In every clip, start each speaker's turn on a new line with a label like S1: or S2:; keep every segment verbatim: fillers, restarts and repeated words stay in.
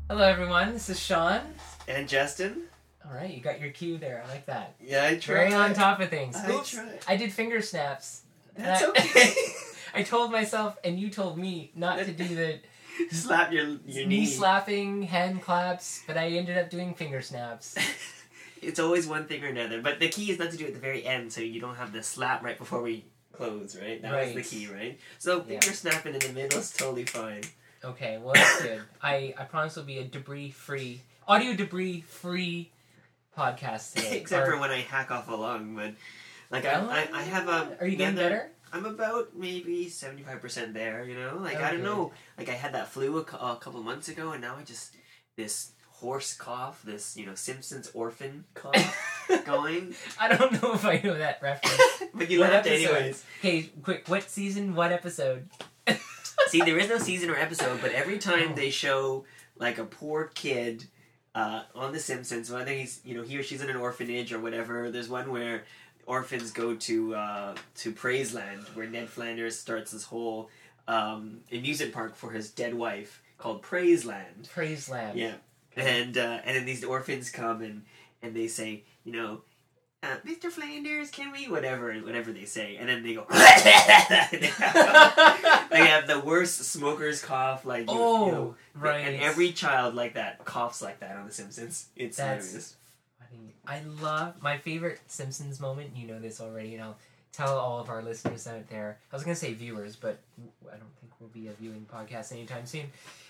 S1: Hello, everyone. This is Sean.
S2: And Justin.
S1: All right, you got your cue there. I like that.
S2: Yeah, I tried.
S1: Very on top of things.
S2: I
S1: Oops,
S2: tried.
S1: I did finger snaps.
S2: That's
S1: I,
S2: okay.
S1: I told myself, and you told me not to do the
S2: Slap your your
S1: knee
S2: knee.
S1: slapping, hand claps, but I ended up doing finger snaps.
S2: It's always one thing or another. But the key is not to do it at the very end, so you don't have the slap right before we close, right? That
S1: Right.
S2: was the key, right? So finger
S1: Yeah.
S2: snapping in the middle is totally fine.
S1: Okay, well, that's good. I, I promise it'll be a debris-free, audio debris-free podcast today.
S2: Except
S1: Or-
S2: for when I hack off a lung, but like I, I, I have a.
S1: Are you getting
S2: another-
S1: better?
S2: I'm about maybe seventy-five percent there, you know? Like, I don't
S1: Okay.
S2: know. Like, I had that flu a, cou- a couple of months ago, and now I just, this horse cough, this, you know, Simpsons orphan cough going.
S1: I don't know if I know that reference.
S2: But you
S1: What
S2: laughed
S1: episode?
S2: anyways.
S1: Okay, quick. What season? What episode?
S2: See, there is no season or episode, but every time
S1: Oh.
S2: they show, like, a poor kid uh, on The Simpsons, whether he's, you know, he or she's in an orphanage or whatever, there's one where orphans go to uh, to Praiseland, where Ned Flanders starts this whole um, amusement park for his dead wife called Praiseland.
S1: Praise Lamb.
S2: Yeah, and uh, and then these orphans come and, and they say, you know, uh, Mister Flanders, can we whatever whatever they say, and then they go. they, have, they have the worst smoker's cough, like you,
S1: Oh,
S2: you know,
S1: right.
S2: and every child like that coughs like that on The Simpsons. It's
S1: That's-
S2: hilarious.
S1: Funny. I love my favorite Simpsons moment. You know this already, and I'll tell all of our listeners out there. I was gonna say viewers, but I don't think we'll be a viewing podcast anytime soon,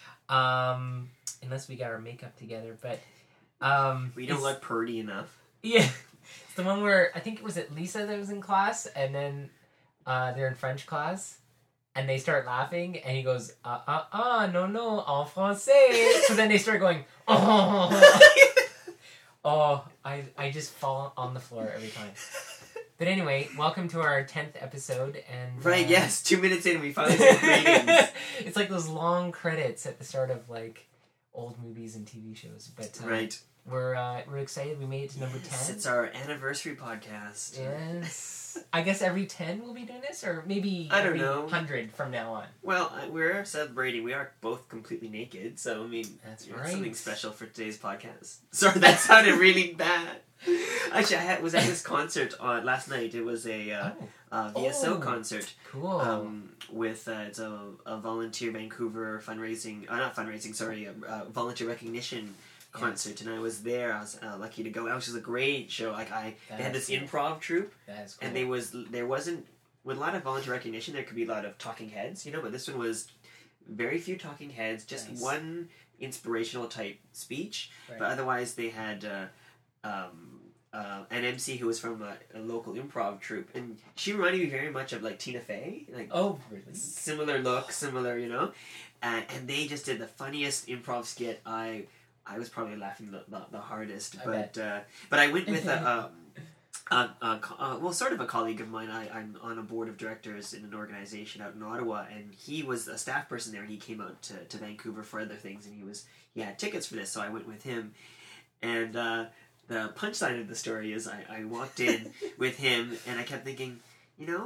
S1: um, unless we got our makeup together. But um,
S2: We don't
S1: it's-
S2: look purdy enough.
S1: Yeah, it's the one where I think it was at Lisa that was in class, and then uh, they're in French class, and they start laughing, and he goes, uh, uh, uh, no, no, en français. So then they start going, oh, oh, I, I just fall on the floor every time. But anyway, welcome to our tenth episode, and
S2: Right?
S1: uh,
S2: Yes. Two minutes in, we finally said greetings.
S1: It's like those long credits at the start of like old movies and T V shows, but uh,
S2: Right.
S1: we're uh, we're excited. We made it to number
S2: Yes,
S1: ten.
S2: it's our anniversary podcast.
S1: Yes. I guess every ten we'll be doing this, or maybe
S2: I don't
S1: every
S2: know.
S1: one hundred from now on.
S2: Well, I- we're celebrating. We are both completely naked, so I mean,
S1: That's
S2: it's
S1: right.
S2: something special for today's podcast. Sorry, that sounded really bad. Actually, I had, was at this concert on last night. It was a uh,
S1: Oh,
S2: uh, V S O
S1: Oh.
S2: concert
S1: cool.
S2: um, with uh, it's a, a volunteer Vancouver fundraising, uh, not fundraising, sorry, a, a volunteer recognition concert, and I was there. I was uh, lucky to go. It was just a great show. Like I, they had
S1: That's
S2: this
S1: cool.
S2: improv troupe.
S1: That is cool.
S2: And they was there wasn't with a lot of volunteer recognition. There could be a lot of talking heads, you know. But this one was very few talking heads, just
S1: Nice.
S2: one inspirational type speech.
S1: Right.
S2: But otherwise, they had uh, um, uh, an M C who was from a, a local improv troupe, and she reminded me very much of like Tina Fey, like
S1: Oh, really?
S2: similar look, similar, you know. Uh, and they just did the funniest improv skit. I I was probably laughing the, the, the hardest,
S1: I
S2: but uh, but I went with a. Um, Uh, uh, co- uh, well, sort of a colleague of mine. I, I'm on a board of directors in an organization out in Ottawa, and he was a staff person there. And he came out to, to Vancouver for other things, and he was he had tickets for this, so I went with him. And uh, the punchline of the story is, I, I walked in with him, and I kept thinking, you know,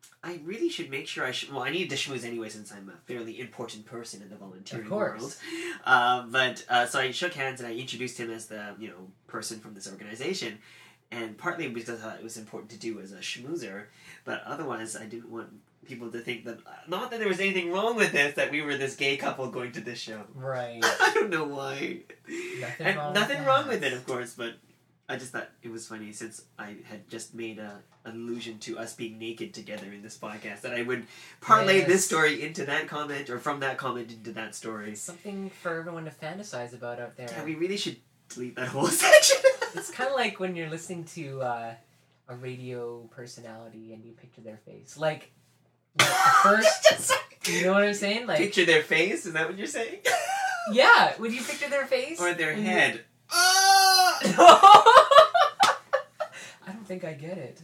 S2: I really should make sure I should. Well, I needed to schmooze anyway, since I'm a fairly important person in the volunteering
S1: Of course.
S2: world. Uh, but uh, so I shook hands and I introduced him as the you know person from this organization. And partly because I thought it was important to do as a schmoozer, but otherwise I didn't want people to think that, not that there was anything wrong with this, that we were this gay couple going to this show.
S1: Right.
S2: I don't know why.
S1: Nothing
S2: and
S1: wrong
S2: nothing
S1: with
S2: wrong
S1: that.
S2: with it, of course, but I just thought it was funny since I had just made a an allusion to us being naked together in this podcast, that I would parlay
S1: Yes.
S2: this story into that comment, or from that comment into that story.
S1: Something for everyone to fantasize about out there.
S2: Yeah, we really should delete that whole section.
S1: It's kind of like when you're listening to uh, a radio personality and you picture their face. Like, like at first, you know what I'm saying? Like,
S2: Picture their face, is that what you're saying?
S1: yeah, would you picture their face?
S2: Or their
S1: And you-
S2: head.
S1: I don't think I get it.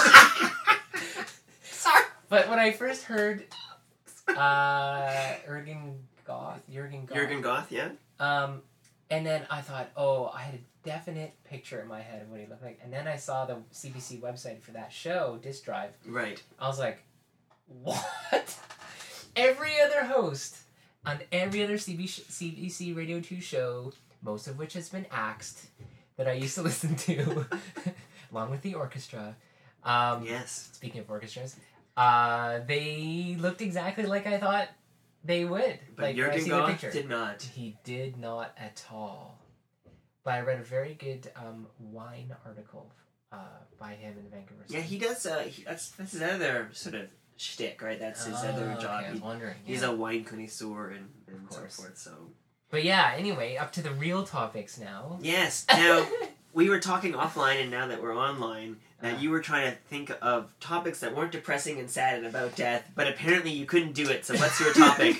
S2: Sorry.
S1: But when I first heard uh, Jurgen Goth, Jurgen Goth,
S2: Jurgen Goth, yeah?
S1: um, and then I thought, oh, I had a definite picture in my head of what he looked like. And then I saw the C B C website for that show, Disc Drive.
S2: Right.
S1: I was like, what? Every other host on every other C B C Radio two show, most of which has been axed, that I used to listen to, along with the orchestra. Um,
S2: yes.
S1: Speaking of orchestras, uh, they looked exactly like I thought they would.
S2: But
S1: like,
S2: Jürgen Goth did not.
S1: He did not at all. But I read a very good um, wine article uh, by him in Vancouver.
S2: Yeah, he does. Uh, he, that's that's his other sort of shtick, right? That's his
S1: oh,
S2: other job.
S1: Okay, I was
S2: he,
S1: wondering.
S2: He's
S1: yeah.
S2: a wine connoisseur and, and so forth. So.
S1: But yeah, anyway, up to the real topics now.
S2: Yes. Now we were talking offline, and now that we're online, that uh, you were trying to think of topics that weren't depressing and sad and about death, but apparently you couldn't do it. So what's your topic?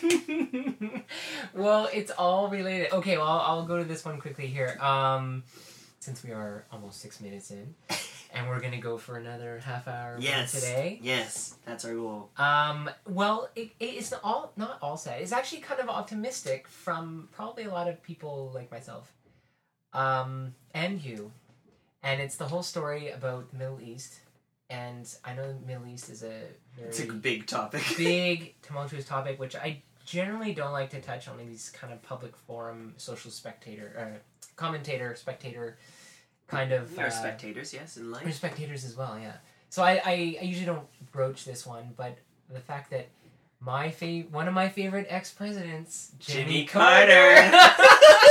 S1: Well, it's all related. Okay, well, I'll, I'll go to this one quickly here. Um, since we are almost six minutes in, and we're gonna go for another half hour
S2: yes.
S1: today.
S2: Yes, that's our goal.
S1: Um, well, it, it's not all not all sad. It's actually kind of optimistic from probably a lot of people like myself, um, and you. And it's the whole story about the Middle East. And I know the Middle East is a very...
S2: It's a big topic.
S1: big, tumultuous topic, which I generally don't like to touch on in these kind of public forum, social spectator, uh, commentator, spectator kind of...
S2: We are
S1: uh,
S2: spectators, yes, in life.
S1: We're spectators as well, yeah. So I, I, I usually don't broach this one, but the fact that my fa- one of my favorite ex-presidents, Jimmy,
S2: Jimmy
S1: Carter...
S2: Carter.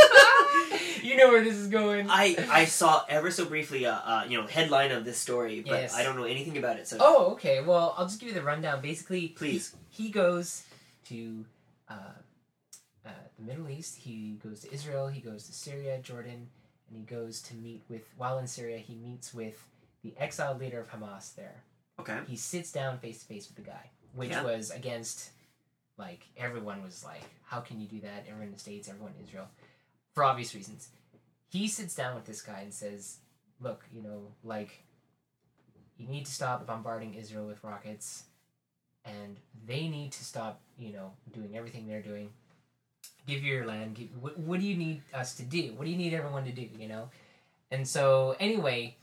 S1: You know where this is going.
S2: I, I saw ever so briefly a uh, you know headline of this story, but
S1: yes.
S2: I don't know anything about it. So
S1: oh, okay. Well, I'll just give you the rundown. Basically,
S2: please.
S1: He, he goes to uh, uh, the Middle East. He goes to Israel. He goes to Syria, Jordan, and he goes to meet with. While in Syria, he meets with the exiled leader of Hamas there.
S2: Okay.
S1: He sits down face to face with the guy, which
S2: yeah.
S1: was against, like, everyone was like, how can you do that? Everyone in the States, everyone in Israel. For obvious reasons. He sits down with this guy and says, look, you know, like, you need to stop bombarding Israel with rockets, and they need to stop, you know, doing everything they're doing. Give you your land. Give, what, what do you need us to do? What do you need everyone to do, you know? And so, anyway,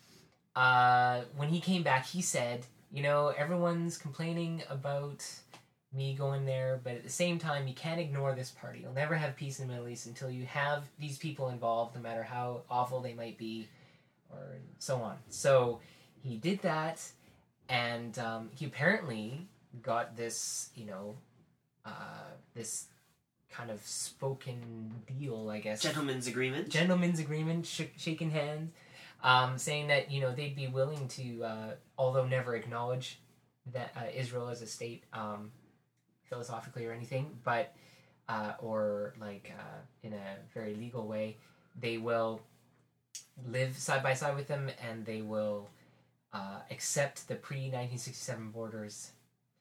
S1: uh, when he came back, he said, you know, everyone's complaining about me going there, but at the same time, you can't ignore this party. You'll never have peace in the Middle East until you have these people involved, no matter how awful they might be, or so on. So he did that, and um, he apparently got this, you know, uh, this kind of spoken deal, I guess.
S2: Gentleman's agreement.
S1: Gentleman's agreement, sh- shaking hands, um, saying that, you know, they'd be willing to, uh, although never acknowledge that uh, Israel as a state, um, philosophically or anything, but uh, or like uh, in a very legal way, they will live side by side with them, and they will uh, accept the pre nineteen sixty-seven borders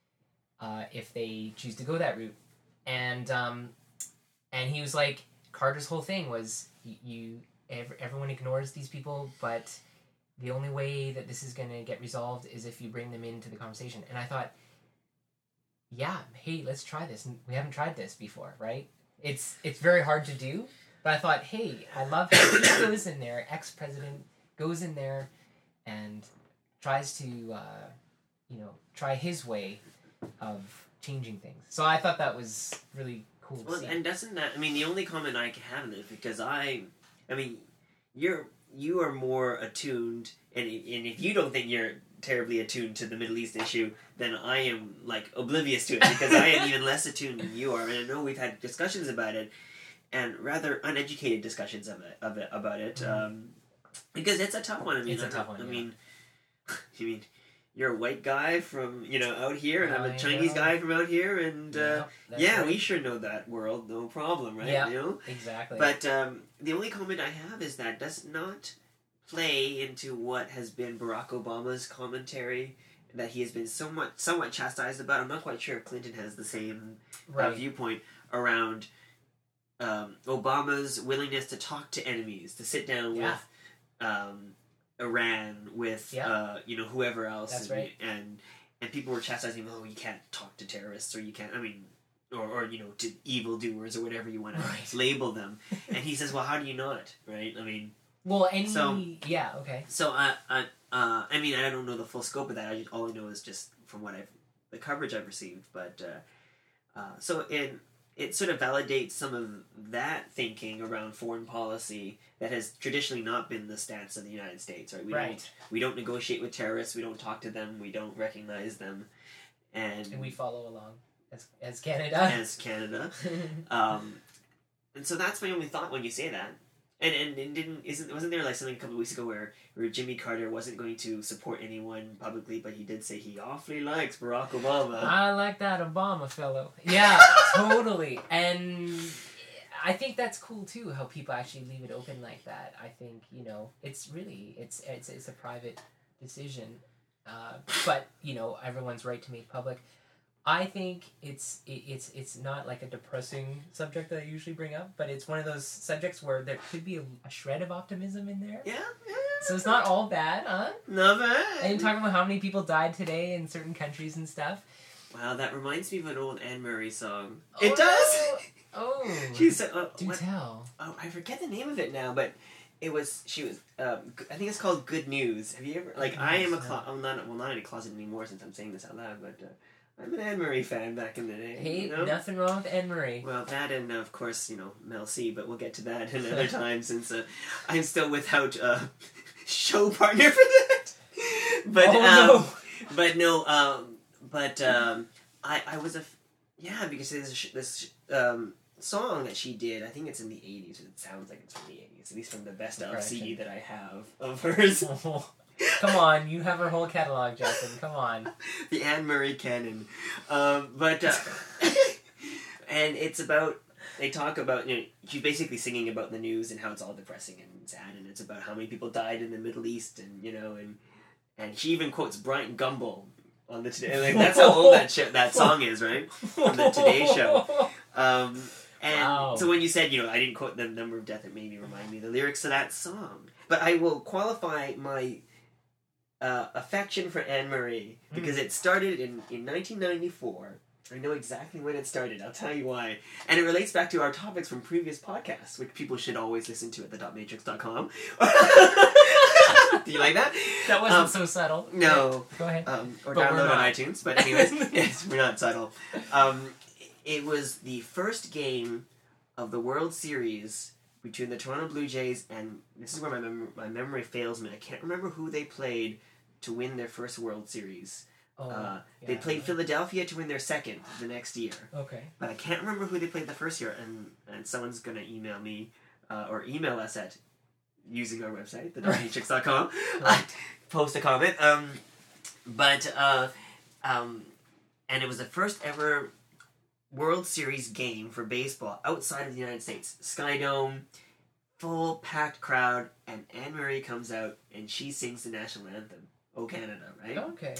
S1: uh, if they choose to go that route. And um, and he was like, Carter's whole thing was you, you ev- everyone ignores these people, but the only way that this is going to get resolved is if you bring them into the conversation. And I thought, yeah, hey, let's try this. We haven't tried this before, right? It's it's very hard to do, but I thought, hey, I love how he goes in there, ex-president goes in there and tries to, uh, you know, try his way of changing things. So I thought that was really cool to
S2: well,
S1: see.
S2: And doesn't that, I mean, the only comment I can have in it, because I, I mean, you're, you are more attuned, and, and if you don't think you're terribly attuned to the Middle East issue, then I am like oblivious to it, because I am even less attuned than you are. And I know we've had discussions about it, and rather uneducated discussions of it, of it about it, mm-hmm. um, because it's a tough one. I mean,
S1: it's a
S2: I,
S1: tough one.
S2: I
S1: yeah.
S2: mean, you mean you're a white guy from you know out here, and
S1: Oh,
S2: I'm a
S1: I
S2: Chinese
S1: know.
S2: guy from out here, and uh,
S1: Yeah, that's
S2: yeah,
S1: right.
S2: we sure know that world, no problem, right?
S1: Yeah.
S2: You know?
S1: Exactly.
S2: But um, the only comment I have is that does not play into what has been Barack Obama's commentary that he has been somewhat somewhat chastised about. I'm not quite sure if Clinton has the same
S1: right.
S2: uh, viewpoint around um, Obama's willingness to talk to enemies, to sit down
S1: Yeah.
S2: with um, Iran, with
S1: Yeah.
S2: uh, you know whoever else,
S1: That's
S2: and,
S1: right.
S2: and and people were chastising him. Oh, you can't talk to terrorists, or you can't. I mean. Or, or, you know, to evildoers, or whatever you want to
S1: Right.
S2: label them. And he says, well, how do you not, right? I mean...
S1: Well, any...
S2: So-
S1: yeah, okay.
S2: So, I, I, uh, I mean, I don't know the full scope of that. I, all I know is just from what I've... the coverage I've received. But, uh, uh, so, in it sort of validates some of that thinking around foreign policy that has traditionally not been the stance of the United States, right? We
S1: Right.
S2: don't we don't negotiate with terrorists, we don't talk to them, we don't recognize them, and,
S1: And we follow along as as Canada.
S2: as Canada. Um, and so that's my only thought when you say that. And and, and didn't isn't wasn't there like something a couple of weeks ago where, where Jimmy Carter wasn't going to support anyone publicly, but he did say he awfully likes Barack Obama.
S1: I like that Obama fellow. Yeah, totally. And I think that's cool too, how people actually leave it open like that. I think, you know, it's really it's it's it's a private decision. Uh, but, you know, everyone's right to make public. I think it's it, it's it's not like a depressing subject that I usually bring up, but it's one of those subjects where there could be a, a shred of optimism in there.
S2: Yeah, yeah.
S1: So it's not all bad, huh?
S2: Not bad.
S1: And talking about how many people died today in certain countries and stuff.
S2: Wow, that reminds me of an old Anne Murray song.
S1: Oh,
S2: It does.
S1: Oh,
S2: She said, uh,
S1: do
S2: what-
S1: tell.
S2: oh, I forget the name of it now, but it was she was. Um, I think it's called Good News. Have you ever like? I am a
S1: Yes,
S2: clo- I'm not well not in a closet anymore since I'm saying this out loud, but uh, I'm an Anne Murray fan back in the day.
S1: Hey,
S2: you know?
S1: nothing wrong with Anne Marie.
S2: Well, that and of course you know Mel C, but we'll get to that another time since uh, I'm still without a show partner for that. But
S1: Oh,
S2: um,
S1: no.
S2: but no, um, but um, I I was a f- yeah because this sh- this um, song that she did, I think it's in the eighties. It sounds like it's from the eighties, at least from the best of C D that I have of hers.
S1: Come on, you have her whole catalog, Justin. Come on.
S2: The Anne Murray canon. Um, but, uh, and it's about, they talk about, you know, she's basically singing about the news and how it's all depressing and sad, and it's about how many people died in the Middle East, and, you know, and, and she even quotes Bryant Gumbel on the Today, like, that's how old that sh- that song is, right? From the Today Show. Um, and
S1: Wow.
S2: so when you said, you know, I didn't quote the number of death, it made me remind me of the lyrics to that song. But I will qualify my uh, affection for Anne Marie because it started in, in nineteen ninety-four. I know exactly when it started. I'll tell you why. And it relates back to our topics from previous podcasts, which people should always listen to at the dot matrix dot com. Do you like that?
S1: That wasn't
S2: Um,
S1: so subtle.
S2: No.
S1: Go ahead.
S2: Um, or
S1: But we're
S2: download on
S1: not.
S2: iTunes. But anyways, yes, we're not subtle. Um, it was the first game of the World Series between the Toronto Blue Jays and this is where my mem- my memory fails me. I can't remember who they played to win their first World Series.
S1: Oh,
S2: Uh, they
S1: yeah.
S2: played Philadelphia to win their second the next year.
S1: Okay.
S2: But I can't remember who they played the first year, and, and someone's going to email me uh, or email us at using our website, the dot matrix dot com, uh, post a comment. Um, but, uh, um, and it was the first ever World Series game for baseball outside of the United States. Sky Dome, full packed crowd, and Anne Marie comes out and she sings the national anthem, O Canada, right?
S1: Okay.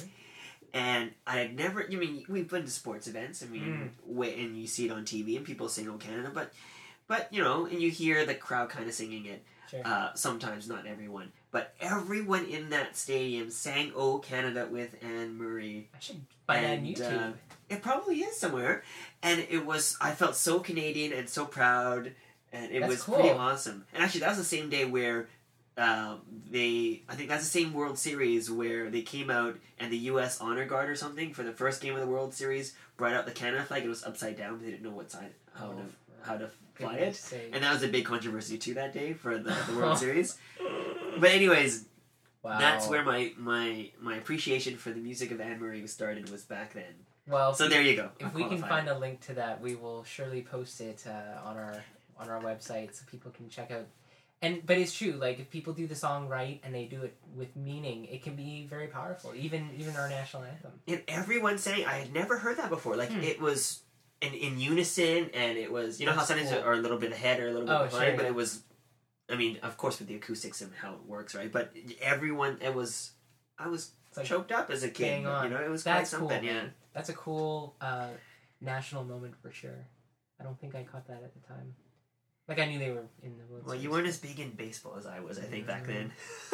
S2: And I had never, I mean, we've been to sports events, I mean, mm. and you see it on T V and people sing O Canada, but, but you know, and you hear the crowd kind of singing it.
S1: Sure.
S2: Uh, sometimes, not everyone. But everyone in that stadium sang O Canada with Anne Marie.
S1: I should find that on
S2: And,
S1: YouTube.
S2: Uh, it probably is somewhere. And it was, I felt so Canadian and so proud, and it
S1: That's
S2: was
S1: cool.
S2: pretty awesome. And actually, that was the same day where um, they, I think that's the same World Series where they came out and the U S Honor Guard or something for the first game of the World Series brought out the Canada flag. It was upside down. They didn't know what side, how
S1: Oh,
S2: to, how to fly
S1: goodness
S2: it.
S1: sake.
S2: And that was a big controversy too that day for the, the World Series. But anyways,
S1: Wow.
S2: that's where my, my, my appreciation for the music of Anne Marie started, was back then.
S1: Well,
S2: So there you go.
S1: if we can find a link to that, we will surely post it uh, on our on our website so people can check out. And but it's true, like if people do the song right and they do it with meaning, it can be very powerful. Even even our national anthem.
S2: And everyone sang, I had never heard that before. Like
S1: Hmm.
S2: it was in, in unison, and it was, you know
S1: That's
S2: how sometimes
S1: cool.
S2: are a little bit ahead or a little bit
S1: Oh,
S2: behind,
S1: sure,
S2: but
S1: yeah.
S2: it was, I mean, of course with the acoustics and how it works, right? But everyone, it was, I was
S1: It's like
S2: choked up as a kid.
S1: bang on.
S2: You know, it was
S1: That's
S2: quite
S1: cool,
S2: something.
S1: man.
S2: Yeah.
S1: That's a cool uh, national moment for sure. I don't think I caught that at the time. Like I knew they were in the World
S2: Well,
S1: Series.
S2: you weren't as big in baseball as I was, I think, back then.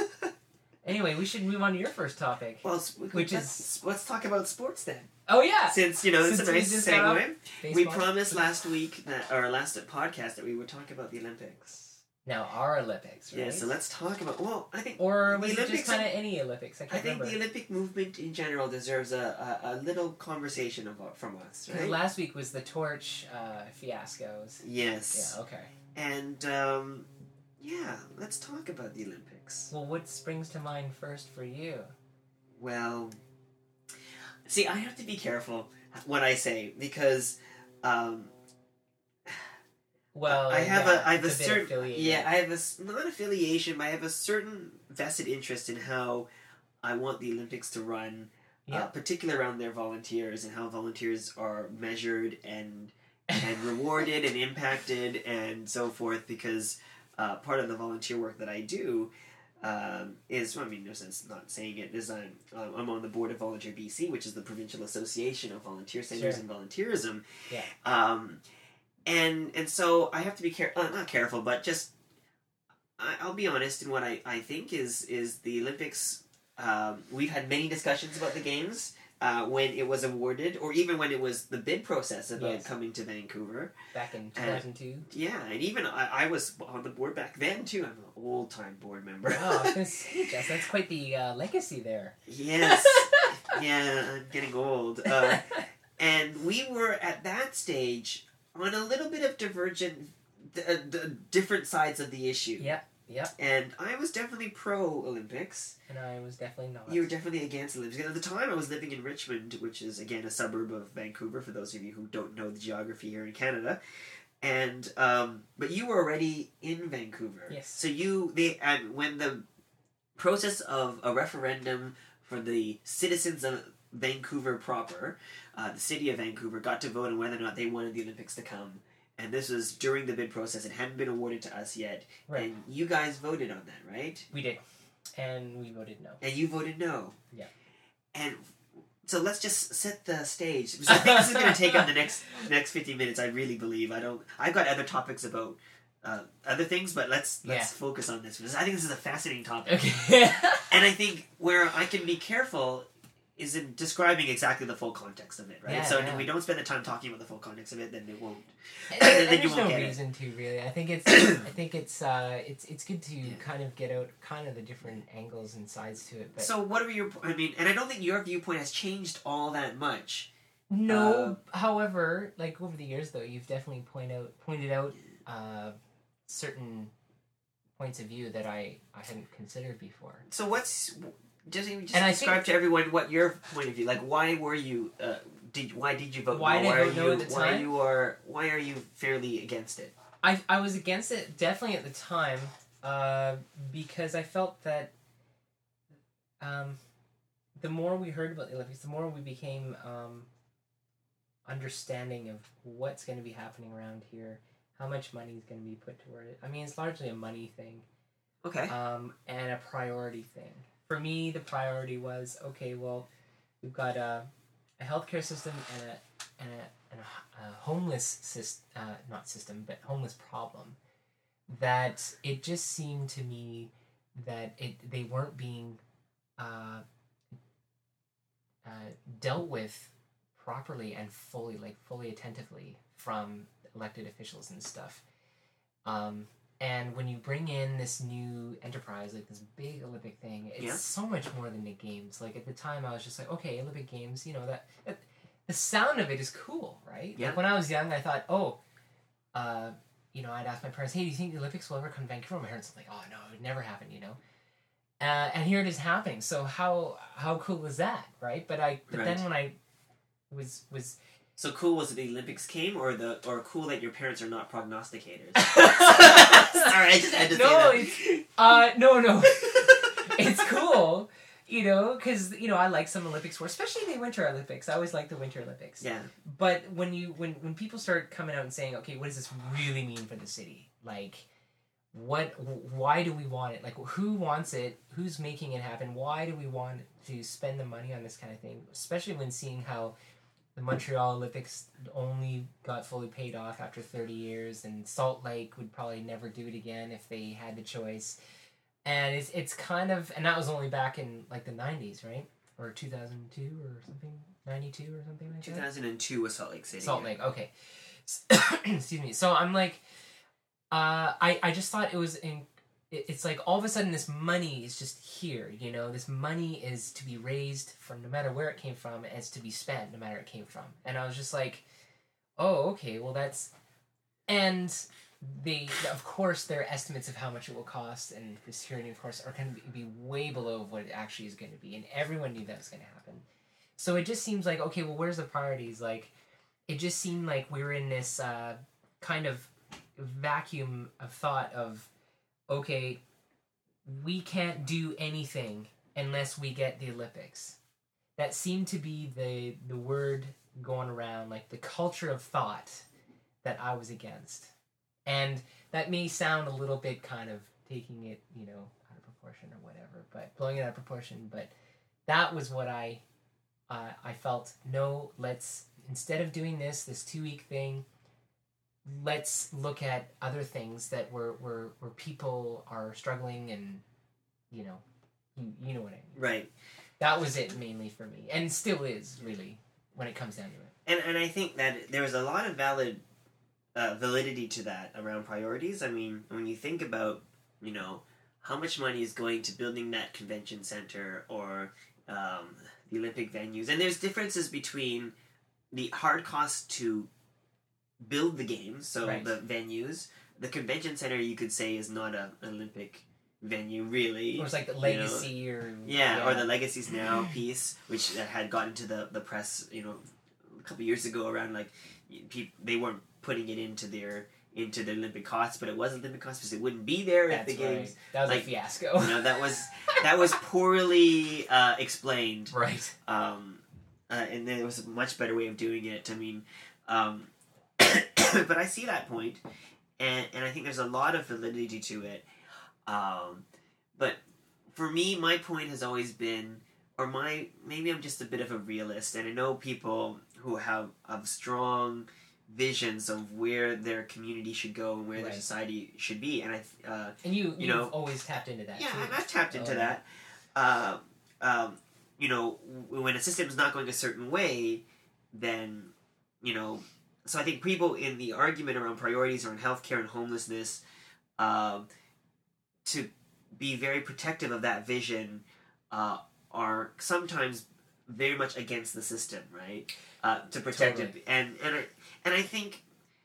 S1: Anyway, we should move on to your first topic.
S2: Well, s- we-
S1: Which
S2: let's, let's talk about sports then.
S1: Oh yeah,
S2: Since, you know, it's
S1: Since
S2: a
S1: we
S2: nice
S1: just got off
S2: segue. We
S1: baseball.
S2: promised last week, that, or last podcast, that we would talk about the Olympics.
S1: Now our Olympics, right?
S2: Yeah, so let's talk about. Well, I think
S1: or was
S2: the
S1: it
S2: Olympics
S1: just kind of any Olympics? I
S2: I
S1: can't
S2: think
S1: remember.
S2: the Olympic movement in general deserves a, a, a little conversation of, from us,
S1: Because
S2: right?
S1: last week was the torch uh, fiascos.
S2: Yes.
S1: Yeah. Okay.
S2: And um, yeah, let's talk about the Olympics.
S1: Well, what springs to mind first for you?
S2: Well, see, I have to be careful what I say because. Um,
S1: Well,
S2: I have
S1: yeah,
S2: a I have a
S1: it's bit
S2: certain
S1: affiliated.
S2: yeah I have a s- not affiliation, but I have a certain vested interest in how I want the Olympics to run,
S1: Yeah.
S2: uh, particularly around their volunteers and how volunteers are measured and and rewarded and impacted and so forth. Because uh, part of the volunteer work that I do um, is, well, I mean, no sense not saying it, is I'm uh, I'm on the board of Volunteer B C, which is the provincial association of volunteer centers
S1: Sure.
S2: and volunteerism.
S1: Yeah.
S2: Um, and and so I have to be care uh, not careful, but just I, I'll be honest in what I, I think is is the Olympics. Um, we've had many discussions about the games uh, when it was awarded, or even when it was the bid process about
S1: Yes.
S2: coming to Vancouver.
S1: Back in two thousand two.
S2: Yeah, and even I, I was on the board back then too. I'm an old time board member.
S1: Wow, I was gonna say, Jess, that's quite the uh, legacy there.
S2: Yes. Yeah, I'm getting old. Uh, and we were at that stage on a little bit of divergent, uh, d- different sides of the issue.
S1: Yep, yep.
S2: And I was definitely pro Olympics.
S1: And I was definitely not.
S2: You were definitely against Olympics. And at the time, I was living in Richmond, which is again a suburb of Vancouver. For those of you who don't know the geography here in Canada. And um, but you were already in Vancouver.
S1: Yes.
S2: So you they and when the process of a referendum for the citizens of Vancouver proper, uh, the city of Vancouver, got to vote on whether or not they wanted the Olympics to come. And this was during the bid process. It hadn't been awarded to us yet.
S1: Right.
S2: And you guys voted on that, right?
S1: We did. And we voted no.
S2: And you voted no.
S1: Yeah.
S2: And so let's just set the stage. So I think this is going to take up the next next fifty minutes. I really believe. I don't. I've got other topics about uh, other things, but let's let's
S1: Yeah.
S2: focus on this because I think this is a fascinating topic.
S1: Okay.
S2: And I think where I can be careful is in describing exactly the full context of it, right?
S1: Yeah,
S2: so
S1: yeah.
S2: if we don't spend the time talking about the full context of it, then it won't.
S1: And,
S2: then
S1: and
S2: you
S1: there's
S2: won't
S1: no
S2: get it.
S1: reason to really. I think it's. I think it's. Uh, it's. It's good to
S2: Yeah.
S1: kind of get out kind of the different angles and sides to it. But
S2: So what are your? I mean, and I don't think your viewpoint has changed all that much.
S1: no. However, like over the years, though, you've definitely point out pointed out uh, certain points of view that I I hadn't considered before.
S2: So what's just, just
S1: And I
S2: describe
S1: think-
S2: to everyone what your point of view? Like, why were you? Uh, did why did you vote?
S1: Why
S2: no?
S1: did I
S2: why
S1: vote
S2: are
S1: no
S2: you?
S1: at the
S2: why
S1: time?
S2: you are? Why are you fairly against it?
S1: I I was against it definitely at the time uh, because I felt that um, the more we heard about the Olympics, the more we became um, understanding of what's going to be happening around here, how much money is going to be put toward it. I mean, it's largely a money thing
S2: Okay.
S1: um, and a priority thing. For me, the priority was okay. Well, we've got a, a healthcare system and a and a, and a, a homeless system, uh, not system, but homeless problem. That it just seemed to me that it they weren't being uh, uh, dealt with properly and fully, like fully attentively from elected officials and stuff. Um, and when you bring in this new enterprise, like this big Olympic thing, it's
S2: Yeah.
S1: so much more than the games. Like at the time, I was just like, okay, Olympic Games, you know that, that the sound of it is cool, right?
S2: Yeah.
S1: Like when I was young, I thought, oh, uh, you know, I'd ask my parents, hey, do you think the Olympics will ever come to Vancouver? My parents were like, oh no, it would never happen, you know. Uh, and here it is happening. So how how cool is that, right? But I but
S2: Right.
S1: then when I was was
S2: So cool was it the Olympics came, or the or cool that your parents are not prognosticators? Sorry, I just had to
S1: no,
S2: say
S1: it's uh no no, it's cool, you know, because you know I like some Olympic sports, especially the Winter Olympics. I always like the Winter Olympics.
S2: that. Yeah.
S1: But when you when when people start coming out and saying, okay, what does this really mean for the city? Like, what? Why do we want it? Like, who wants it? Who's making it happen? Why do we want to spend the money on this kind of thing? Especially when seeing how the Montreal Olympics only got fully paid off after thirty years, and Salt Lake would probably never do it again if they had the choice. And it's it's kind of, and that was only back in like the nineties, right? Or two thousand two or something, ninety-two or something like that.
S2: two thousand two was Salt Lake City.
S1: Salt Lake, okay. Excuse me. So I'm like, Uh, I I just thought it was in. it- It's like all of a sudden this money is just here. You know, this money is to be raised from no matter where it came from, and it's to be spent no matter it came from. And I was just like, oh, okay, well that's and they of course their estimates of how much it will cost and the security of course are going to be way below what it actually is going to be, and everyone knew that was going to happen. So it just seems like okay, well where's the priorities? Like it just seemed like we were in this uh, kind of vacuum of thought of okay, we can't do anything unless we get the Olympics. That seemed to be the the word going around, like the culture of thought that I was against. And that may sound a little bit kind of taking it, you know, out of proportion or whatever, but blowing it out of proportion. But that was what I, uh, I felt. No, let's instead of doing this, this two week thing, let's look at other things that where where where people are struggling, and you know, you, you know what I mean.
S2: Right.
S1: That was it mainly for me, and still is really when it comes down to it.
S2: And and I think that there was a lot of valid uh, validity to that around priorities. I mean, when you think about, you know, how much money is going to building that convention center or um, the Olympic venues, and there's differences between the hard cost to build the games, so
S1: right.
S2: the venues. The convention center, you could say, is not a, an Olympic venue, really.
S1: Or it's like the Legacy, you know? or
S2: yeah,
S1: yeah,
S2: or the Legacies Now piece, which had gotten to the the press, you know, a couple years ago around like people, they weren't putting it into their into the Olympic costs, but it was Olympic costs because it wouldn't be there
S1: That's
S2: if the
S1: right.
S2: games.
S1: That was
S2: like,
S1: a fiasco.
S2: You know, that was that was poorly uh, explained.
S1: Right.
S2: Um, uh, and there was a much better way of doing it. I mean, um, but I see that point, and and I think there's a lot of validity to it. Um, but for me, my point has always been, or my maybe I'm just a bit of a realist, and I know people who have have strong visions of where their community should go and where
S1: right.
S2: their society should be, and I uh,
S1: and you
S2: you
S1: you've
S2: know
S1: always tapped into that.
S2: Yeah,
S1: too.
S2: and I've tapped into
S1: oh,
S2: that. Uh, um, you know, when a system is not going a certain way, then you know. So I think people in the argument around priorities around healthcare and homelessness, uh, to be very protective of that vision, uh, are sometimes very much against the system, right? Uh, to protect
S1: totally.
S2: it, and and I and I think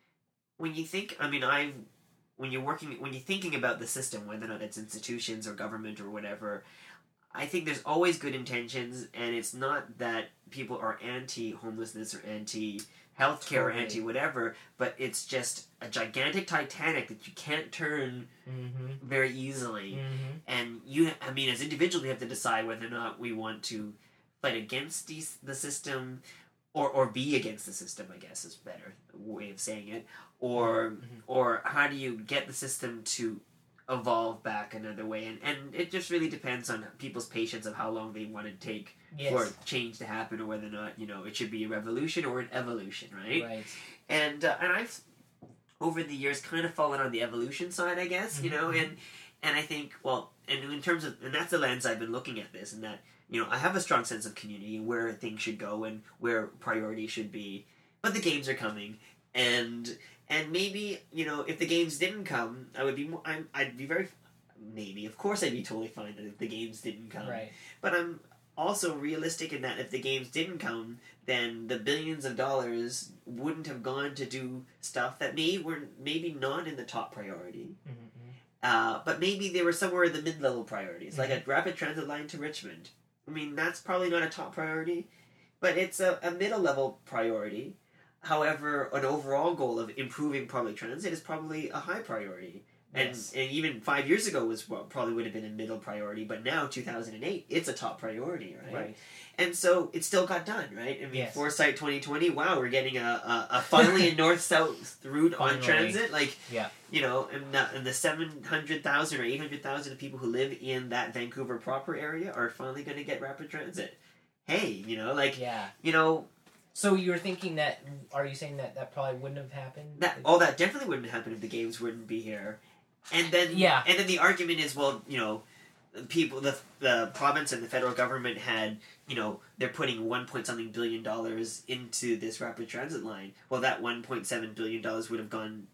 S2: when you think, I mean, I when you're working when you're thinking about the system, whether or not it's institutions or government or whatever, I think there's always good intentions, and it's not that people are anti-homelessness or anti. Healthcare totally. Or anti whatever, but it's just a gigantic Titanic that you can't turn
S1: mm-hmm.
S2: very easily.
S1: Mm-hmm.
S2: And you, I mean, as individuals, we have to decide whether or not we want to fight against the, the system, or or be against the system. I guess is a better way of saying it. Or mm-hmm. or how do you get the system to evolve back another way? And and it just really depends on people's patience of how long they want to take.
S1: Yes.
S2: For change to happen, or whether or not, you know, it should be a revolution or an evolution, right?
S1: Right.
S2: And uh, and I've over the years kind of fallen on the evolution side, I guess, mm-hmm. you know, and and I think, well, and in terms of, and that's the lens I've been looking at this, and that, you know, I have a strong sense of community and where things should go and where priority should be, but the games are coming, and and maybe, you know, if the games didn't come, I would be more, I'm, I'd be very, maybe, of course, I'd be totally fine if the games didn't come,
S1: right?
S2: But I'm also realistic in that if the games didn't come, then the billions of dollars wouldn't have gone to do stuff that may were maybe not in the top priority,
S1: mm-hmm.
S2: uh, but maybe they were somewhere in the mid-level priorities,
S1: mm-hmm.
S2: like a rapid transit line to Richmond. I mean, that's probably not a top priority, but it's a, a middle-level priority. However, an overall goal of improving public transit is probably a high priority. And,
S1: yes.
S2: and even five years ago was what probably would have been a middle priority, but now two thousand eight, it's a top priority, right?
S1: Right.
S2: And so it still got done, right? I mean,
S1: yes.
S2: Foresight twenty twenty, wow, we're getting a a, a finally a north-south route
S1: finally.
S2: on transit, like
S1: yeah.
S2: you know, and the, and the seven hundred thousand or eight hundred thousand people who live in that Vancouver proper area are finally going to get rapid transit. Hey, you know, like
S1: yeah,
S2: you know.
S1: So you're thinking that? Are you saying that that probably wouldn't have happened?
S2: That oh, that definitely wouldn't happen if the games wouldn't be here. And then,
S1: yeah.
S2: and then the argument is, well, you know, people, the the province and the federal government had, you know, they're putting one point something billion dollars into this rapid transit line. Well, that one point seven billion dollars would have gone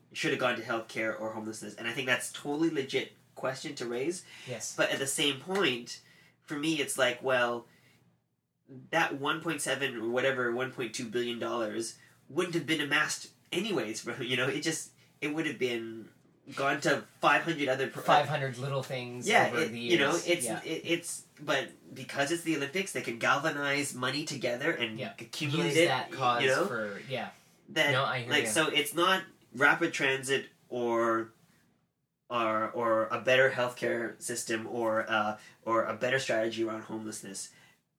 S2: should have gone to healthcare or homelessness, and I think that's totally legit question to raise.
S1: Yes.
S2: But at the same point, for me, it's like, well, that one point seven or whatever one point two billion dollars wouldn't have been amassed anyways, bro. You know, it just it would have been gone to five hundred other pro-
S1: five hundred little things
S2: yeah,
S1: over
S2: it,
S1: the years.
S2: you know, it's
S1: yeah.
S2: it, it's but because it's the Olympics, they can galvanize money together and
S1: yeah.
S2: accumulate
S1: Use
S2: it.
S1: that cause
S2: you know,
S1: for yeah.
S2: that
S1: No, I hear
S2: like
S1: you.
S2: so it's not rapid transit or or or a better healthcare system or uh or a better strategy around homelessness.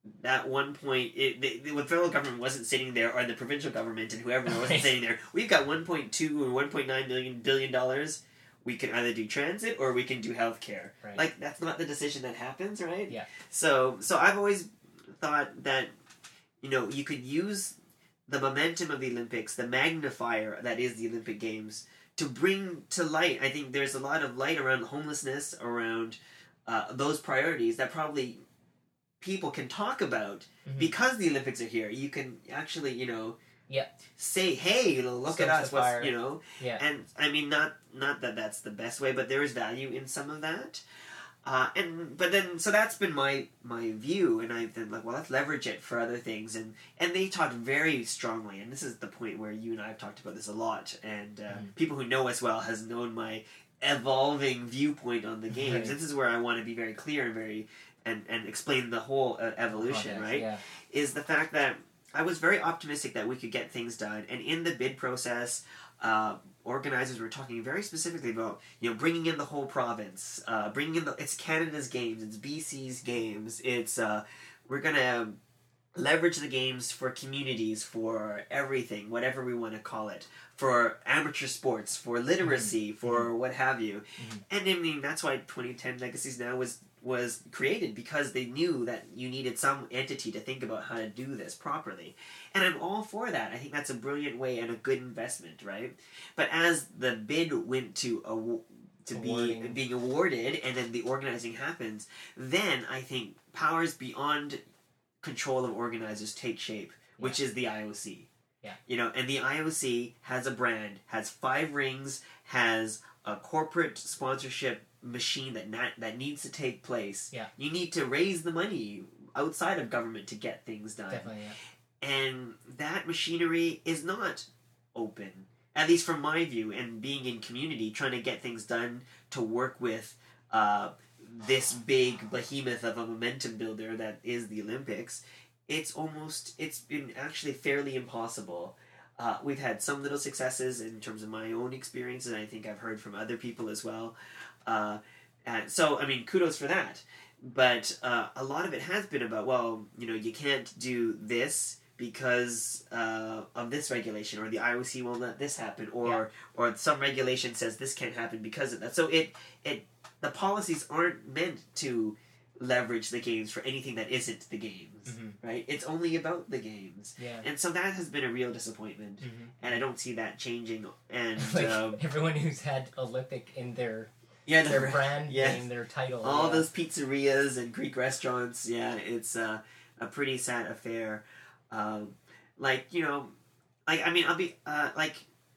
S2: At one point, it, the, the federal government wasn't sitting there, or the provincial government and whoever wasn't
S1: Right.
S2: sitting there. We've got one point two or one point nine million billion dollars. We can either do transit or we can do healthcare.
S1: Right.
S2: Like that's not the decision that happens, right?
S1: Yeah.
S2: So, so I've always thought that, you know, you could use the momentum of the Olympics, the magnifier that is the Olympic Games, to bring to light. I think there's a lot of light around homelessness, around uh, those priorities that probably people can talk about
S1: Mhm.
S2: because the Olympics are here. You can actually, you know,
S1: Yep.
S2: say, "Hey, you know, look
S1: Stokes
S2: at us!"
S1: the
S2: What's
S1: fire.
S2: you know,
S1: Yeah.
S2: and I mean, not not that that's the best way, but there is value in some of that. Uh, and but then so that's been my my view, and I've been like, well, let's leverage it for other things, and and they talked very strongly, and this is the point where you and I have talked about this a lot, and uh,
S1: Mhm.
S2: people who know us well has known my evolving viewpoint on the games.
S1: Right.
S2: This is where I want to be very clear and very and and explain the whole uh, evolution,
S1: Project,
S2: right?
S1: Yeah.
S2: Is the fact that I was very optimistic that we could get things done, and in the bid process, uh, organizers were talking very specifically about, you know, bringing in the whole province, uh, bringing in the it's Canada's games, it's B C's games, it's uh, we're gonna leverage the games for communities, for everything, whatever we want to call it, for amateur sports, for literacy, for what have you,
S1: Mhm.
S2: and I mean that's why twenty ten Legacies Now was was created, because they knew that you needed some entity to think about how to do this properly. And I'm all for that. I think that's a brilliant way and a good investment, right? But as the bid went to a, to be
S1: Awarding.
S2: being awarded, and then the organizing happens, then I think powers beyond control of organizers take shape, which is the I O C.
S1: Yeah.
S2: You know, and the I O C has a brand, has five rings, has a corporate sponsorship machine that not, that needs to take place.
S1: Yeah.
S2: You need to raise the money outside of government to get things done.
S1: Definitely. Yeah.
S2: And that machinery is not open, at least from my view, and being in community, trying to get things done to work with uh, this big behemoth of a momentum builder that is the Olympics. It's almost, it's been actually fairly impossible. Uh, we've had some little successes in terms of my own experiences, and I think I've heard from other people as well. Uh, and so, I mean, kudos for that. But uh, a lot of it has been about, well, you know, you can't do this because uh, of this regulation, or the I O C won't let this happen, or
S1: Yeah.
S2: or some regulation says this can't happen because of that. So it it the policies aren't meant to leverage the games for anything that isn't the games,
S1: Mhm.
S2: right? It's only about the games.
S1: Yeah.
S2: And so that has been a real disappointment,
S1: Mhm.
S2: and I don't see that changing. And
S1: like
S2: um,
S1: everyone who's had Olympic in their
S2: yeah,
S1: their
S2: the-
S1: brand
S2: yeah.
S1: name, their title.
S2: all
S1: yeah.
S2: those pizzerias and Greek restaurants, yeah, it's uh, a pretty sad affair. Um, like, you know, like I mean, I'll be uh, like,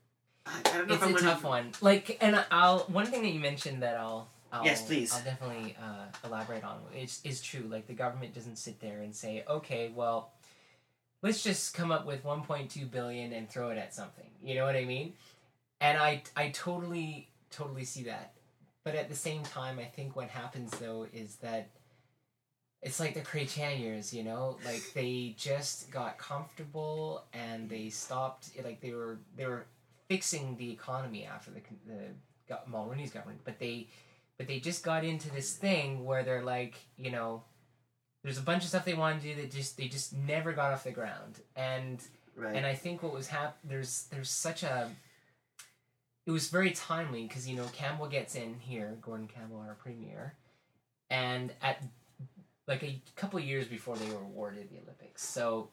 S2: I, I don't know
S1: It's
S2: if
S1: a
S2: I'm
S1: tough
S2: gonna,
S1: one. Like, and I'll one thing that you mentioned that I'll. I'll
S2: Yes, please.
S1: I'll definitely uh, elaborate on. Is is true. Like the government doesn't sit there and say, okay, well, let's just come up with one point two billion and throw it at something. You know what I mean? And I I totally totally see that. But at the same time, I think what happens though is that it's like the Cray-Chan years, you know, like they just got comfortable and they stopped. Like they were they were fixing the economy after the the go- Mulroney's government, but they but they just got into this thing where they're like, you know, there's a bunch of stuff they want to do that just they just never got off the ground, and
S2: right?
S1: and I think what was hap there's there's such a it was very timely because you know Campbell gets in here, Gordon Campbell, our premier, and at like a couple of years before they were awarded the Olympics. So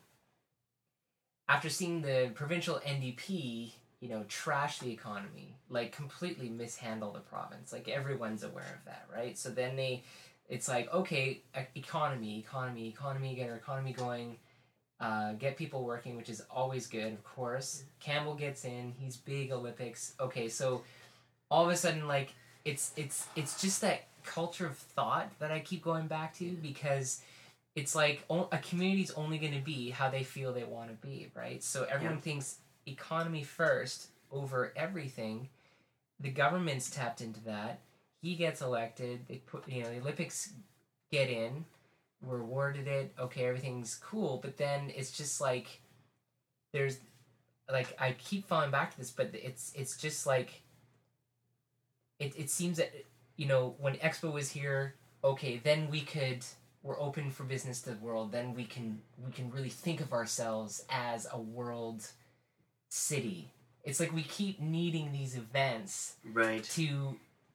S1: after seeing the provincial N D P, you know, trash the economy, like completely mishandle the province, like everyone's aware of that, right? So then they, it's like, okay, e- economy, economy, economy, get our economy going. uh, get people working, which is always good, of course. Campbell gets in. He's big Olympics. Okay, so all of a sudden, like, it's it's it's just that culture of thought that I keep going back to, because it's like a community's only going to be how they feel they want to be, right? So everyone yeah. thinks economy first over everything. The government's tapped into that. He gets elected. They put, you know, the Olympics get in. We're awarded it. Okay, everything's cool. But then it's just like, there's, like, I keep falling back to this, but it's it's just like, it it seems that, you know, when Expo was here, okay, then we could, we're open for business to the world. Then we can we can really think of ourselves as a world city. It's like we keep needing these events
S2: right.
S1: to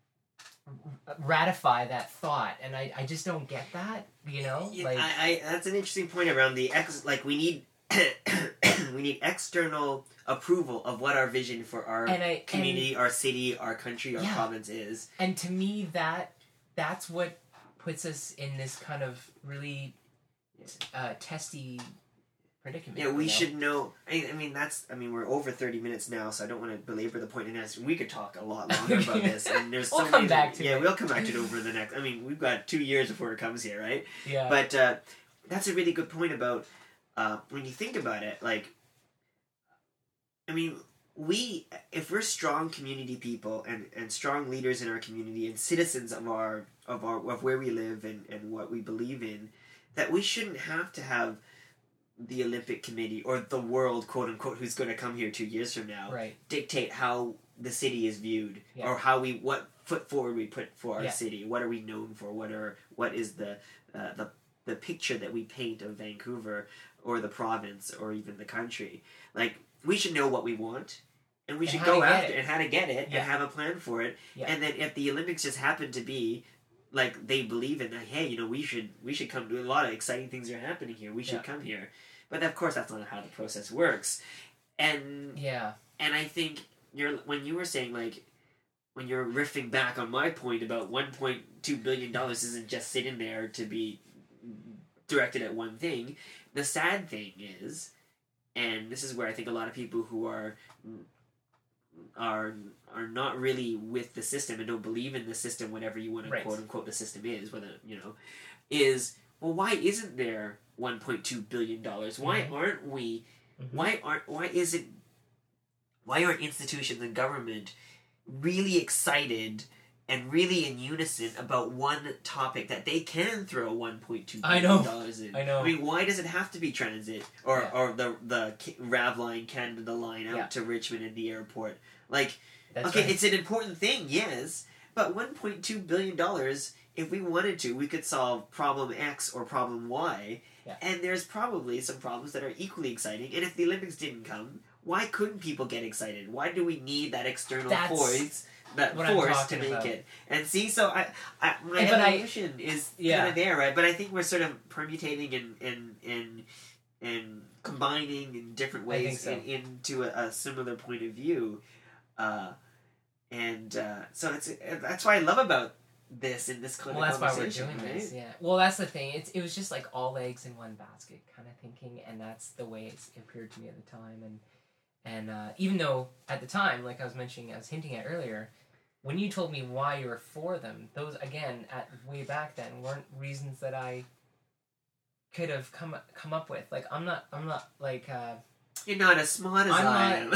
S1: ratify that thought, and I, I just don't get that, you know.
S2: Yeah,
S1: like
S2: I, I that's an interesting point around the ex. Like we need we need external approval of what our vision for our I, community, and, our city, our country, our yeah. province is.
S1: And to me, that that's what puts us in this kind of really uh, testy predicament.
S2: Yeah, we
S1: you know?
S2: should know. I, I mean, that's. I mean, we're over thirty minutes now, so I don't want to belabor the point. And we could talk a lot longer about this. And there's so
S1: we'll come
S2: many,
S1: back to
S2: yeah,
S1: it.
S2: we'll come back to it over the next. I mean, we've got two years before it comes here, right?
S1: Yeah.
S2: But uh, that's a really good point about uh, when you think about it. Like, I mean, we if we're strong community people and, and strong leaders in our community and citizens of our of our of where we live and, and what we believe in, that we shouldn't have to have the Olympic Committee or the world, quote unquote, who's going to come here two years from now,
S1: right.
S2: dictate how the city is viewed
S1: yeah.
S2: or how we what foot forward we put for our
S1: yeah.
S2: city. What are we known for? What are what is the uh, the the picture that we paint of Vancouver or the province or even the country? Like, we should know what we want, and we
S1: and
S2: should go after
S1: it.
S2: and how to get it
S1: yeah.
S2: and have a plan for it.
S1: Yeah.
S2: And then if the Olympics just happen to be like they believe in that, hey, you know, we should we should come to a lot of exciting things are happening here. We should
S1: yeah.
S2: come here. But of course, that's not how the process works. And
S1: yeah,
S2: and I think you're when you were saying, like, when you're riffing back on my point about one point two billion dollars isn't just sitting there to be directed at one thing. The sad thing is, and this is where I think a lot of people who are are are not really with the system and don't believe in the system, whatever you want to
S1: right.
S2: quote unquote the system is, whether you know, is well, why isn't there one point two billion dollars? Why
S1: mm-hmm.
S2: aren't we?
S1: Mm-hmm.
S2: Why aren't? Why isn't? Why aren't institutions and government really excited and really in unison about one topic that they can throw one point two billion dollars in?
S1: I know.
S2: I mean, why does it have to be transit or
S1: yeah.
S2: or the the Rav line, Canada line out
S1: yeah.
S2: to Richmond and the airport? Like,
S1: That's
S2: okay,
S1: right.
S2: it's an important thing, yes, but one point two billion dollars. If we wanted to, we could solve problem X or problem Y,
S1: yeah.
S2: and there's probably some problems that are equally exciting. And if the Olympics didn't come, why couldn't people get excited? Why do we need that external
S1: That's
S2: force, that force to make about. it? And see, so I, I my
S1: and,
S2: evolution
S1: I,
S2: is
S1: yeah.
S2: kind of there, right? But I think we're sort of permutating and and and and combining in different ways
S1: so.
S2: in, into a, a similar point of view, uh, and uh, so it's that's what I love about this in this kind
S1: well,
S2: of
S1: that's
S2: conversation.
S1: why we're doing
S2: right?
S1: this, yeah. Well, that's the thing. It's it was just like all eggs in one basket kind of thinking, and that's the way it's, it appeared to me at the time. And and uh, even though at the time, like I was mentioning, I was hinting at earlier, when you told me why you were for them, those again at way back then weren't reasons that I could have come come up with. Like I'm not I'm not like uh,
S2: you're not as smart as
S1: I'm
S2: I am.
S1: not,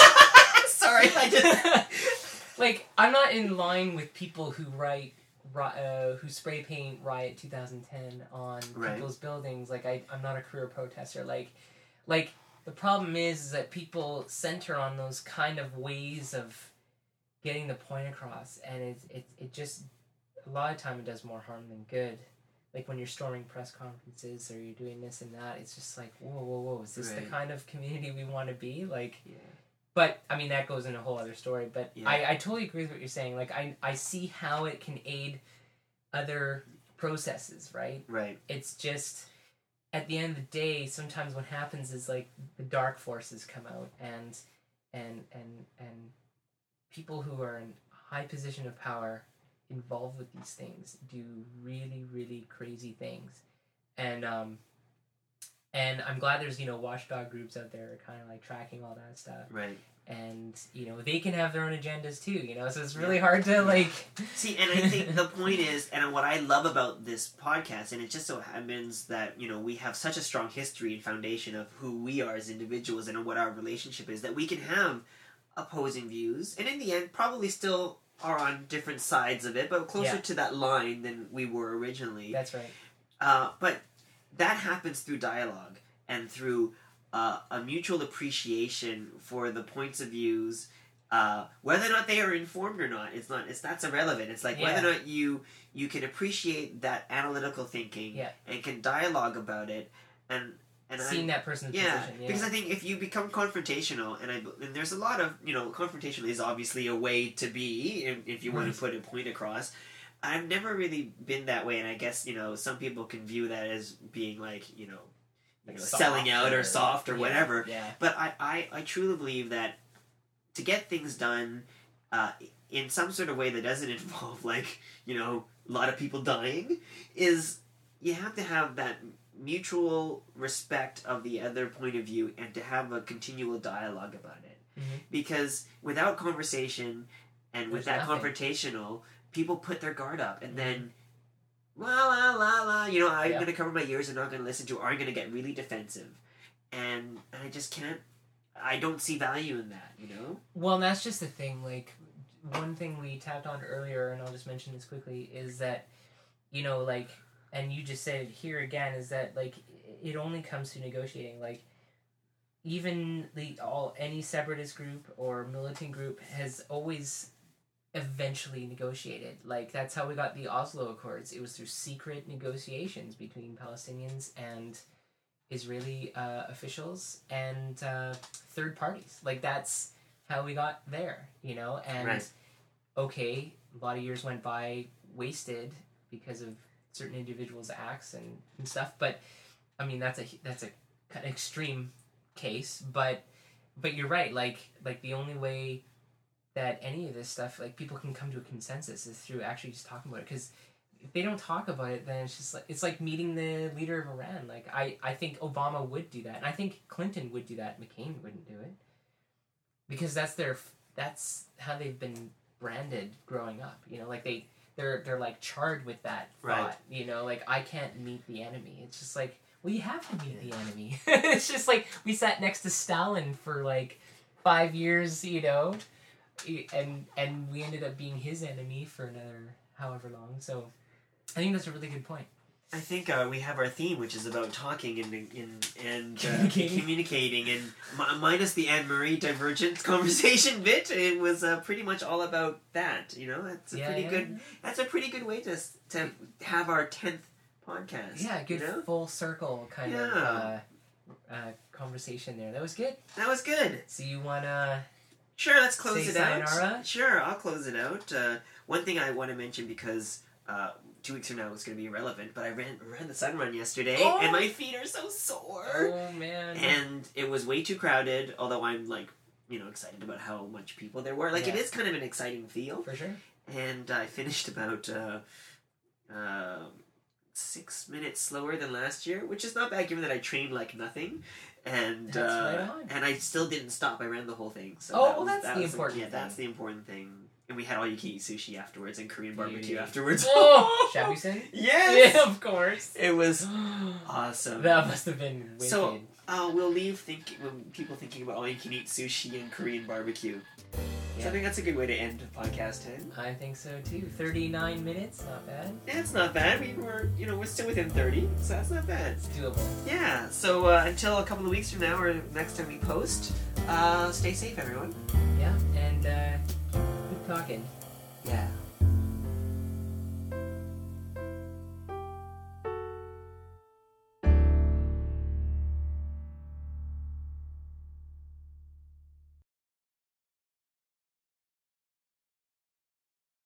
S2: Sorry, I just
S1: like I'm not in line with people who write. Uh, who spray paint Riot twenty ten on
S2: right.
S1: people's buildings. Like I, I'm not a career protester. Like, like the problem is, is that people center on those kind of ways of getting the point across, and it, it, it just a lot of time it does more harm than good. Like when you're storming press conferences or you're doing this and that, it's just like whoa, whoa, whoa. Is this right. the kind of community we want to be? Like.
S2: Yeah.
S1: But, I mean, that goes in a whole other story. But
S2: yeah.
S1: I, I totally agree with what you're saying. Like, I, I see how it can aid other processes, right?
S2: Right.
S1: It's just, at the end of the day, sometimes what happens is, like, the dark forces come out. And, and, and, and people who are in high position of power involved with these things do really, really crazy things. And, um... and I'm glad there's, you know, watchdog groups out there kind of like tracking all that stuff.
S2: Right.
S1: And, you know, they can have their own agendas too, you know, so it's really hard to, like...
S2: See, and I think the point is, and what I love about this podcast, and it just so happens that, you know, we have such a strong history and foundation of who we are as individuals and what our relationship is, that we can have opposing views, and in the end, probably still are on different sides of it, but closer
S1: Yeah.
S2: to that line than we were originally.
S1: That's right.
S2: Uh, but that happens through dialogue and through... Uh, a mutual appreciation for the points of views, uh, whether or not they are informed or not. It's not. It's that's irrelevant. It's like
S1: Yeah.
S2: whether or not you you can appreciate that analytical thinking
S1: Yeah.
S2: and can dialogue about it, and and
S1: Seeing
S2: I,
S1: that person's
S2: yeah,
S1: position. Yeah,
S2: because I think if you become confrontational, and I and there's a lot of, you know, confrontational is obviously a way to be if, if you want
S1: Right.
S2: to put a point across. I've never really been that way, and I guess, you know, some people can view that as being like, you know. You
S1: Like
S2: know,
S1: soft
S2: selling out or,
S1: or-
S2: soft or
S1: yeah,
S2: whatever.
S1: Yeah.
S2: But I, I, I truly believe that to get things done uh, in some sort of way that doesn't involve, like, you know, a lot of people dying, is you have to have that mutual respect of the other point of view and to have a continual dialogue about it.
S1: Mhm.
S2: Because without conversation and with
S1: There's
S2: that
S1: nothing.
S2: confrontational, people put their guard up and then... La la la la, you know, I'm
S1: Yeah.
S2: gonna cover my ears and not gonna listen to, or I'm gonna get really defensive, and I just can't. I don't see value in that, you know.
S1: Well, and that's just the thing. Like, one thing we tapped on earlier, and I'll just mention this quickly, is that, you know, like, and you just said it here again, is that, like, it only comes to negotiating. Like, even the all any separatist group or militant group has always eventually negotiated. Like, that's how we got the Oslo Accords. It was through secret negotiations between Palestinians and Israeli uh, officials and uh, third parties. Like, that's how we got there, you know? And,
S2: Right.
S1: okay, a lot of years went by wasted because of certain individuals' acts and, and stuff, but, I mean, that's a, that's a kind of extreme case, but, but you're right, like, like, the only way that any of this stuff, like, people can come to a consensus is through actually just talking about it, because if they don't talk about it, then it's just like, it's like meeting the leader of Iran. Like, I, I think Obama would do that, and I think Clinton would do that. McCain wouldn't do it, because that's their, that's how they've been branded growing up, you know, like, they, they're, they're, like, charred with that thought,
S2: Right.
S1: you know, like, I can't meet the enemy. It's just like, well, you have to meet the enemy. It's just like, we sat next to Stalin for, like, five years, you know, and and we ended up being his enemy for another however long. So I think that's a really good point.
S2: I think uh, we have our theme, which is about talking and and and uh,
S1: Communicating.
S2: communicating, and mi- minus the Anne Marie divergent conversation bit, it was uh, pretty much all about that. You know, that's a
S1: Yeah,
S2: pretty
S1: yeah,
S2: good.
S1: yeah.
S2: That's a pretty good way to s- to have our tenth podcast.
S1: Yeah, good
S2: You know?
S1: full circle kind of
S2: Yeah.
S1: uh, uh, conversation there. That was good.
S2: That was good.
S1: So you wanna?
S2: Sure, let's close
S1: Say
S2: it
S1: sayonara?
S2: out. Sure, I'll close it out. Uh, one thing I want to mention, because uh, two weeks from now it's going to be irrelevant, but I ran ran the sun run yesterday,
S1: Oh!
S2: and my feet are so sore.
S1: Oh man.
S2: And it was way too crowded, although I'm, like, you know, excited about how much people there were. Like, it
S1: Yeah.
S2: is kind of an exciting feel.
S1: For sure.
S2: And I finished about uh, uh, six minutes slower than last year, which is not bad given that I trained like nothing. And
S1: That's
S2: uh,
S1: right on.
S2: and I still didn't stop. I ran the whole thing. So
S1: Oh,
S2: that
S1: well,
S2: was,
S1: that's
S2: that
S1: the
S2: was
S1: important
S2: Yeah, that's the
S1: thing.
S2: important thing. And we had all you can eat sushi afterwards and Korean barbecue
S1: Beauty.
S2: afterwards.
S1: Oh, Shabusen?
S2: Yes.
S1: Yeah, of course.
S2: It was awesome.
S1: That must have been wicked.
S2: So, uh, we'll leave thinking when people thinking about all you can eat sushi and Korean barbecue. So
S1: Yeah.
S2: I think that's a good way to end podcast ten.
S1: I think so too. thirty-nine minutes, not bad.
S2: Yeah, it's not bad. We were, you know, we're still within thirty, so that's not bad.
S1: It's doable.
S2: Yeah. So uh, until a couple of weeks from now, or next time we post, uh, stay safe, everyone.
S1: Yeah, and uh, keep talking.
S2: Yeah.